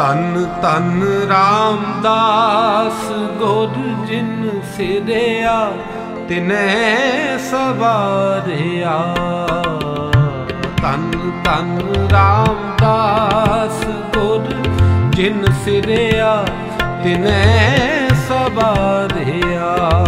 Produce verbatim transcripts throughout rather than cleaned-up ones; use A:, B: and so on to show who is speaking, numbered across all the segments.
A: ਧੰਨ ਧੰਨ ਰਾਮਦਾਸ ਗੁਰ ਜਿਨ ਸਿਰਿਆ ਤਿਨੈ ਸਵਾਰਿਆ। ਧੰਨ ਧੰਨ ਰਾਮਦਾਸ ਗੁਰ ਜਿਨ ਸਿਰਿਆ ਤਿਨੈ ਸਵਾਰਿਆ।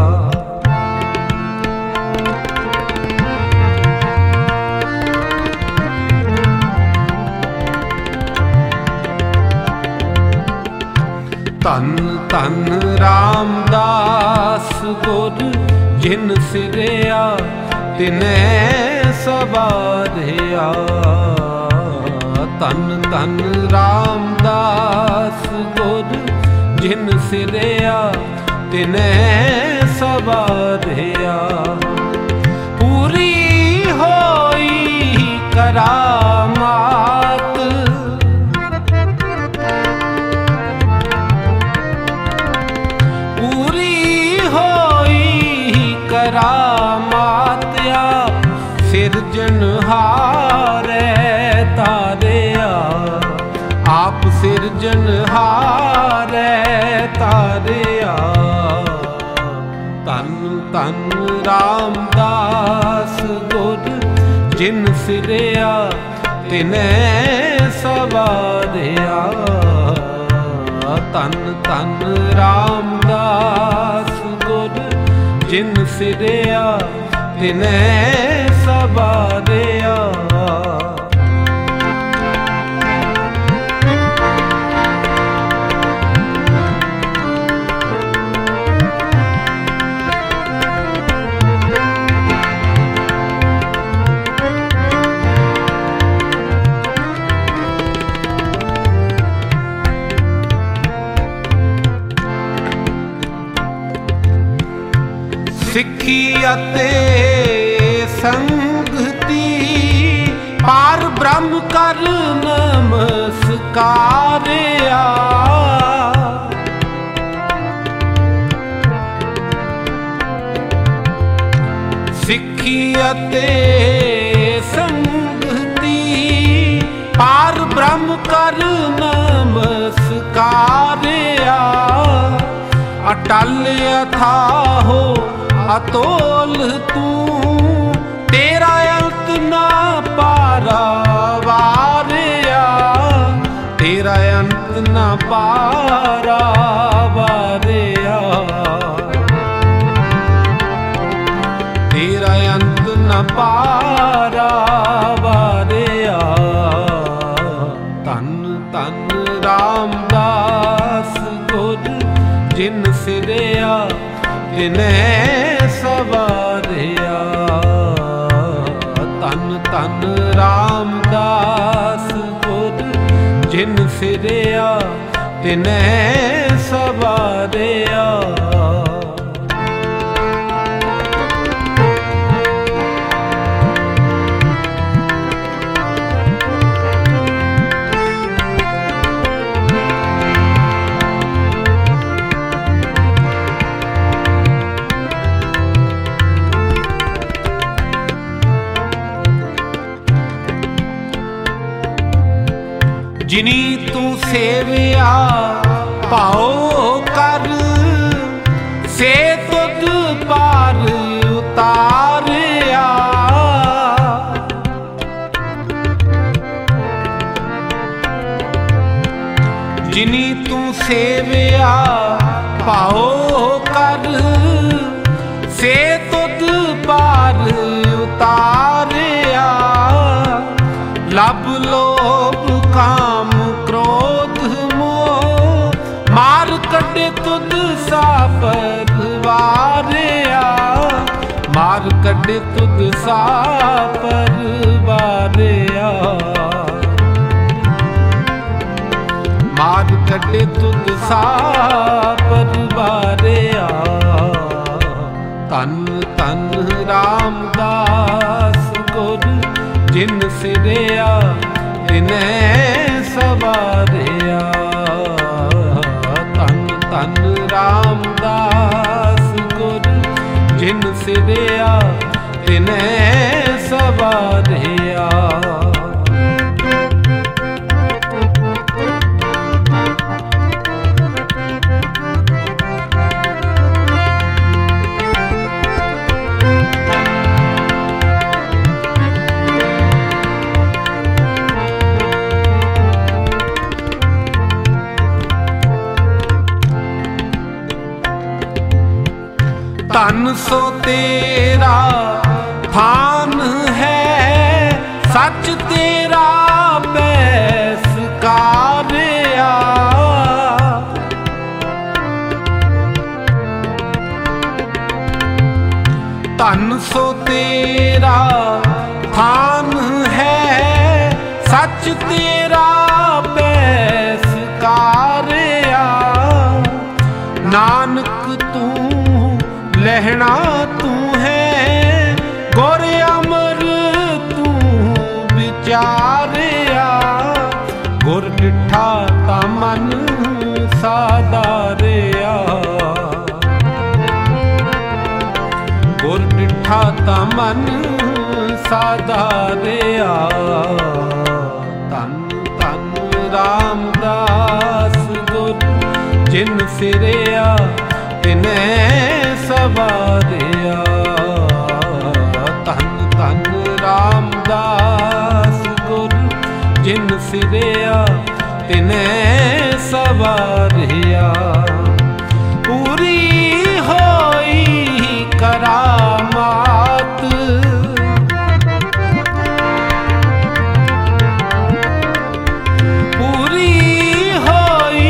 A: ਧੰਨ ਧੰਨ ਰਾਮਦਾਸ ਗੁਰ ਜਿਨ ਸਿਰਿਆ ਤਿਨੈ ਸਵਾਰਿਆ। ਧੰਨ ਧੰਨ ਰਾਮਦਾਸ ਗੁਰ ਜਿਨ ਸਿਰਿਆ ਤਿਨੈ ਸਵਾਰਿਆ। ਪੂਰੀ ਹੋਈ ਕਰਾਮਾਤ ਕਰਾਮਾਤ ਆਪ ਸਿਰਜਣਹਾਰੈ ਤਾਰਿਆ। ਆਪ ਸਿਰਜਣਹਾਰੈ ਤਾਰਿਆ। ਧੰਨ ਧੰਨ ਰਾਮਦਾਸ ਗੁਰ ਜਿਨ ਸਿਰਿਆ ਤਿਨੈ ਸਵਾਰਿਆ। ਧੰਨ ਧੰਨ ਰਾਮਦਾਸ ਗੁਰ ਜਿਨ ਸਿਰਿਆ ਤਿਨੈ ਸਵਾਰਿਆ। ਸਿੱਖੀ ਅਤੇ ਸੰਗਤੀ ਪਾਰ ਬ੍ਰਹਮ ਕਰ ਨਮਸਕਾਰਿਆ। ਸਿੱਖੀ ਅਤੇ ਸੰਗਤੀ ਪਾਰ ਬ੍ਰਹਮ ਕਰ ਨਮਸਕਾਰਿਆ। ਅਟਲ ਅਥਾਹੋ ਅਤੋਲ ਤੂੰ ਤੇਰਾ ਅੰਤ ਨਾ ਪਾਰਾਵਾਰਿਆ। ਤੇਰਾ ਅੰਤ ਨਾ ਪਾਰਾਵਾਰਿਆ। ਤੇਰਾ ਅੰਤ ਨਾ ਪਾਰਾਵਾਰਿਆ। ਧੰਨ ਧੰਨ ਰਾਮਦਾਸ ਗੁਰ ਜਿਨ ਸਿਰਿਆ ਤਿਨੈ ਸਵਾਰਿਆ। ਧੰਨ ਧੰਨ ਰਾਮਦਾਸ ਗੁਰ ਜਿਨ ਸਿਰਿਆ ਤਿਨੈ ਸਵਾਰਿਆ। ਜਿਨੀ ਤੂੰ ਸੇਵਿਆ ਭਾਉ ਕਰ ਸੇ ਤੁਧ ਪਾਰ ਉਤਾਰਿਆ। ਜਿਨੀ ਤੂੰ ਸੇਵਿਆ ਭਾਉ ਕਰ ਸੇ ਤੁਧ ਪਾਰ ਉਤਾਰਿਆ। ਲੱਭ ਲੋਭ ਕਾਮ ਕ੍ਰੋਧ ਮੋਹ ਮਾਰ ਕੱਢੇ ਤੁਧ ਸਾਪਰ ਵਾਰਿਆ। ਮਾਰ ਕੱਢੇ ਤੁਧ ਸਾਪਰ ਵਾਰਿਆ। ਮਾਰ ਕੱਢੇ ਤੁਧ ਸਾਪਰ ਵਾਰਿਆ। ਧੰਨ ਧੰਨ ਰਾਮਦਾਸ ਗੁਰ ਜਿਨ ਸਿਰਿਆ ਤਿਨੈ ਸਵਾਰਿਆ। ਧੰਨ ਧੰਨ ਰਾਮਦਾਸ ਗੁਰ ਜਿਨ ਸਿਰਿਆ ਤਿਨੈ ਸਵਾਰਿਆ। सो तेरा थान है, सच तेरा बैसकारिया। धन सो तेरा थान है, सच तेरा बैसकारिया। नानक तू लहना तू है, गुर अमर तू विचारिया। गुर डिठा ता मन साधारिया, गुर डिठा ता मन साधारिया। धन धन रामदास गुर जिन सिरिया तिने सवारिया। धन धन रामदास गुर जिन सिरिया तिने सवारिया। पूरी होई करामात, पूरी होई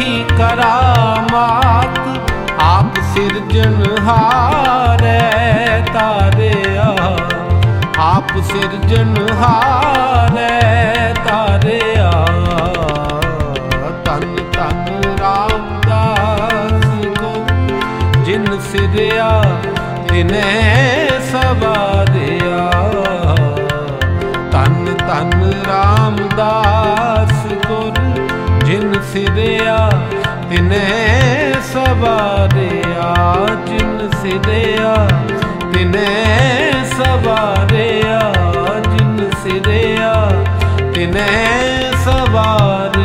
A: करामात। आप सिरजनहार तारिया, आप सिरजनहार तारिया। धन धन रामदास गुर जिन सिरिया तिने सवारिया। धन धन रामदास गुर जिन सिरिया तिने सवारिया। जिन सिरिया तिने सवारिया, जिन सिरिया तिने सवारिया।